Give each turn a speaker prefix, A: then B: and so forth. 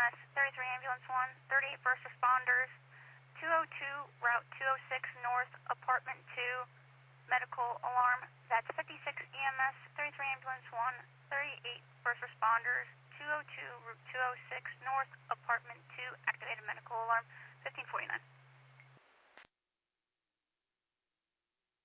A: EMS, 33 Ambulance 1, 38 first responders, 202 Route 206 North, Apartment 2, medical alarm. That's 56 EMS, 33 Ambulance 1, 38 first responders, 202 Route 206 North, Apartment 2, activated medical alarm, 1549.